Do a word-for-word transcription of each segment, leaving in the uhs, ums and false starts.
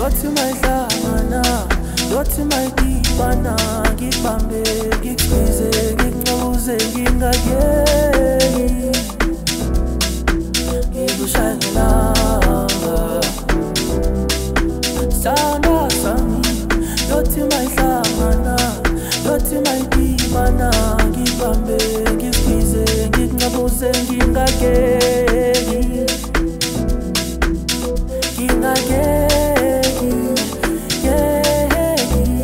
yothi mayihlangana, yothi mayidibana, ngikubambe, ngikusize, ngincuze, ngingakeki, ngikushaye ngelanga. Sandwa sami, yothi mayihlangana, yothi mayidibana, ngikubambe, ngikusize, ngincuze, ngingakeki, ngingakeki, keki.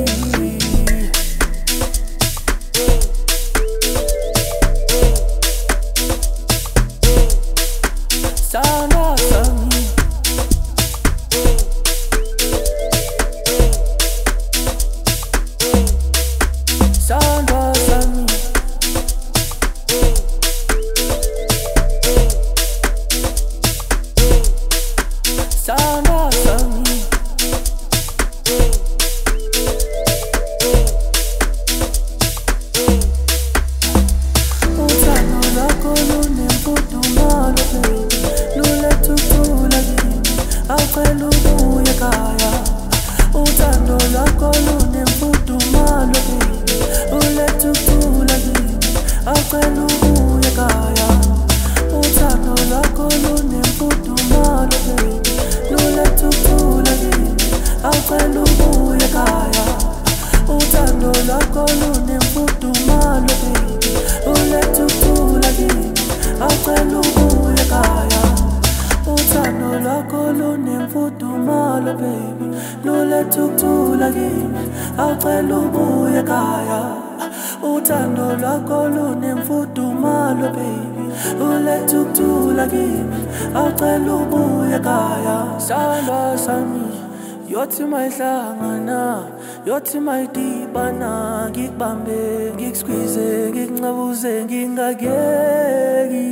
Sandwa sami, sandwa sami, sandwa sami, uthando lwakho lunemfudumalo baby, luletha ukuthula kimi, awucela ubuye ekhaya. Uthando lwakho lunemfudumalo baby, luletha ukuthula kimi, awucela ubuye ekhaya. Uthando lwakho lunemfudumalo baby, luletha ukuthula kimi, awucela ubuye ekhaya. Uthando lwakho lunemfudumalo baby, luletha ukuthula kimi, awucela ubuye ekhaya. Uthando lwakho lunemfudumalo baby, luletha ukuthula kimi, awucela ubuye ekhaya. Uthando lwakho lunemfudumalo baby, luletha ukuthula kimi, awucela ubuye ekhaya. Sandwa sami, yothi mayihlangana, yothi mayidibana, ngikubambe, ngikusize, ngincabuze, ngingakeki,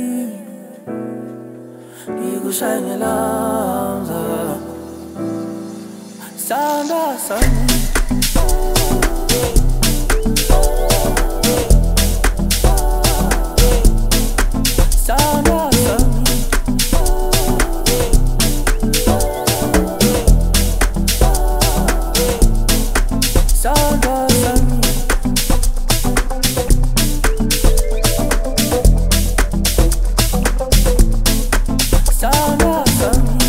ngikushaye ngelanga. Sandwa sami, sandwa sami, sandwa sami, sandwa sami.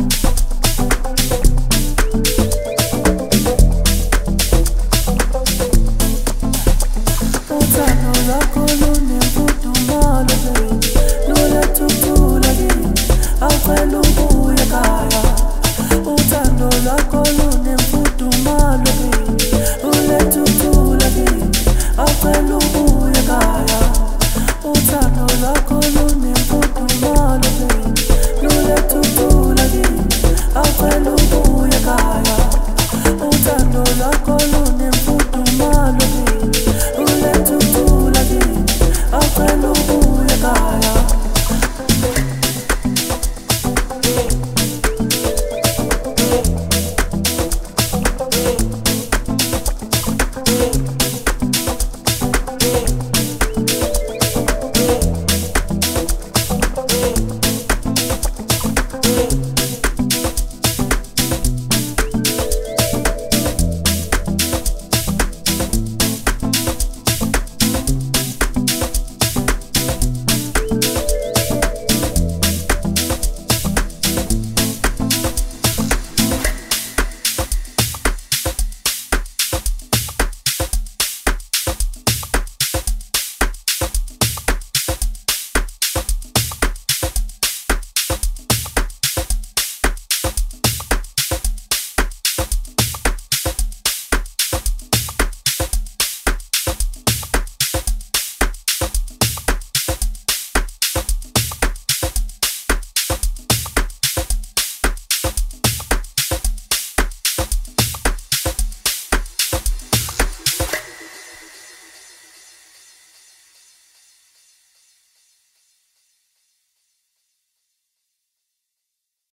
Uthando lwakho lunemfudumalo baby, luletha ukuthula kimi, awucela ubuye ekhaya. Uthando lwakho lunemfudumalo baby, luletha ukuthula kimi, awucela ubuye ekhaya. Uthando lwakho lunemfudumalo baby, luletha ukuthula kimi, awucela